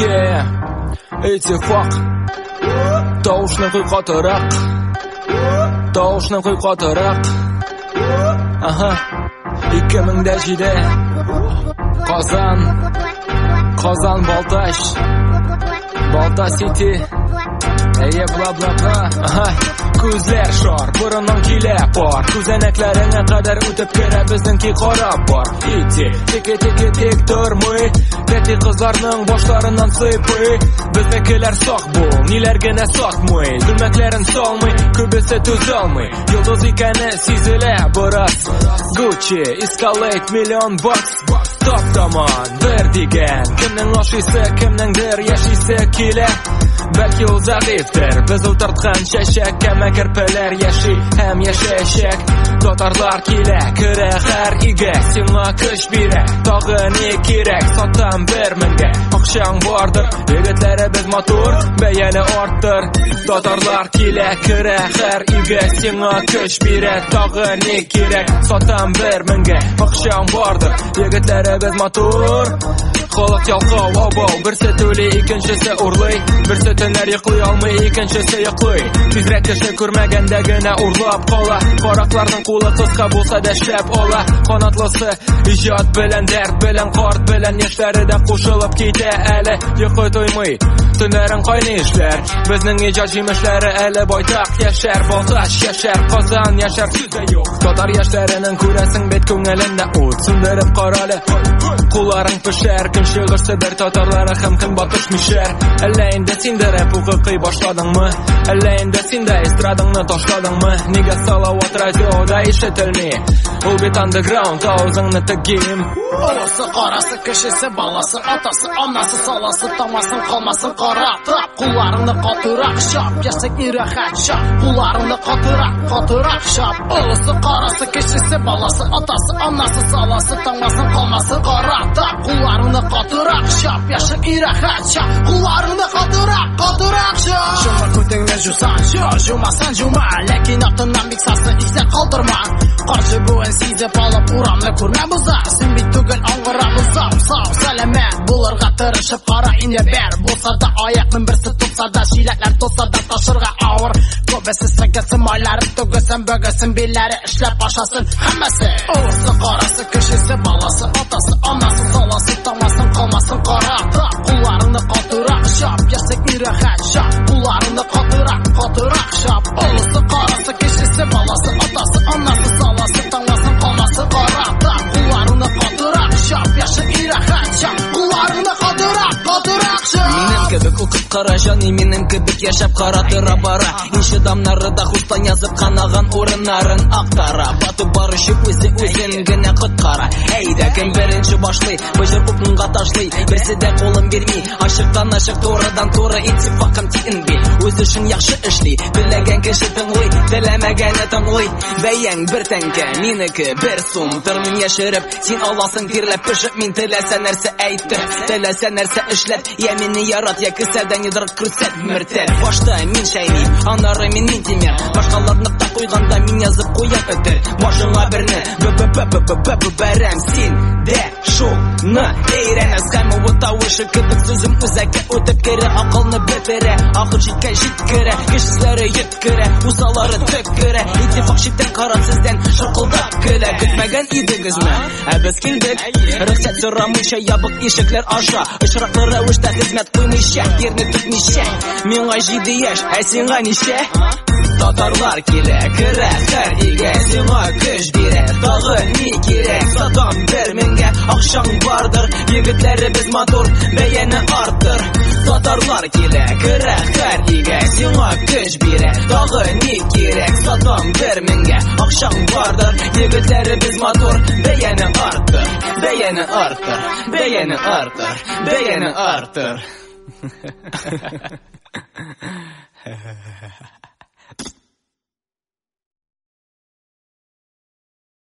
Ittifaq Tovushning qo'yqotiroq Tovushning qo'yqotiroq 2007 Qozon Balta City bla bla bla Ko'zlar shor, burundan kelib bor Ko'zanaklaringga qadar o'tib kira bizningki qarab bor Tek turmay Teti qizlarning boshlaridan sıypay Biznikilar soq bu, nelargina sotmay Gulmaklarin solmay, ko'bisi tuzolmay Yulduz ekani sezila biroz Gucci, Escalade, million bucks Top tomon, bir degan Kimning oshisi, kimningdir yashisi kelib Balki u zaifdir, biz o'tirtgan shashak Kama kirpilar yashi, ham yashashak Totarlar kela, kira har iga Senga kuch bera, tog'i ne kerak Sotam bir minga, oqshom bordir Yigitlari biz motor, bayani orttir Totarlar kela, kira har iga Senga kuch bera, tog'i ne kerak Sotam bir minga, oqshom bordir Yigitlari biz motor Qo'liq yalqov, obov Birsi to'li, ikkinchisi urlay Birsi tunlar yiqlay olmay, ikkinchisi yiqlay Tezroq kishi ko'rmagandagina urlab qola Qoroqlarning qo'li qisqa bo'lsa dashlab ola Qanotlisi ijod bilan, dard bilan, qort bilan Yoshlarida qo'shilib keta ali Yiqi to'ymay, tunlaring qaynishlar Bizning ijod jimishlari ali boytaq yashar Boltash yashar, Qozon yashar, so'zda yo'q Totar yoshlarining ko'rasing bet ko'ngilinda o't Sindirib qarali, qo'llaring pishar Kun shig'irsa bir totarlari ham kun botishmishar Alla endi sindirib huquqiy boshladingmi Alla endi senda estradingni tashladingmi Nega salovat radioda eshitilmay U bit underground o'zingni tagim Olasi qarasi kishisi balasi Otasi onasi salasi Tamasin qolmasin qora trap Qo'llarini qotiroq shop Yasak irahat shop Qo'llarini qotiroq shop Olasi qarasi kishisi balasi Otasi onasi salasi Tamasin qolmasin qora trap Qo'llarini qotiroq shop Yasak irahat shop Qo'llarini qotiroq shop Shuma ko'tingni jusan Jumasan juma Lekin oqtindan miksasi izlab qoldirma Qarshi bo'yin sizib olib uramni ko'rma buzar Sen bit tugul ong'ira buzar Sog' salamat bo'lirga tirishib qara inda ber Bo'lsa-da oyoqning birsi tutsa-da Shilaklar to'sa-da toshirga og'ir Ko'bisi sigasi moylari tugasin Bo'gasin bellari ishlab oshasin hammasi O'g'risi qorasi kishisi balasi Otasi onasi salasi Tamasin qolmasin qora trap Qo'llarini qotiroq shop Yasak irahat shop Qo'llarini qotiroq shop O'g'risi qorasi kishisi balasi Otasi onasi salasi Tamasin qolmasin qora trap Qo'llarini qotiroq shop Yasak irahat shop Qo'llarini qotiroq shop Mening kibik o'qib qara joni mening kibik yashab qara tira-bara Inshi damlarida xustan yazib qanag'an o'rinlarin aqtara Batib borishib o'zingina qutqara Hayda kim birinchi boshli Bajir o'pinga tashli Birsida qo'lim bermay Ashiqdan ashiq to'g'ridan to'g'ri ittifaqim tiyinbi O'z ishing yaxshi ishli Tilagan kishi tingli Tilamagani tingli Bayang bir tanka meniki bir so'm Tirnin yashirib sen olasing terlab pishib Men tilasa narsa aytib Tilasa narsa ishlab Ya meni yarat ya kisadan yidiriq kursat mirtat Boshda men shayni Anari men temir Boshqalar nuqta qo'yganda men yozib qo'yam o'tir Boshingga birni baram sen de shuni Eyranas hamma o'tavishi kibik so'zim o'zakka o'tib kira Aqlni bitira Oxir jitkira Kishilari yetkira Usalari tikkira Ittifoq shitdan qarab sizdan shirqildab kila Kutmagan edingizmi Biz keldik Ruxsat so'ramaycha yopiq eshiklar osha Ishroqli ravishda xizmat qo'ymaycha Yerni tutmaycha Menga 7 yosh senga necha Tatarlar kela kira har ega Senga kuch bera tog'i ne kerak Sotam bir minga oqshom bordir Yigitlari biz motor bayani orttir Tatarlar kela kira har ega Senga kuch bera tog'i ne kerak Sotam bir minga oqshom bordir Yigitlari biz motor bayani orttir Bayani orttir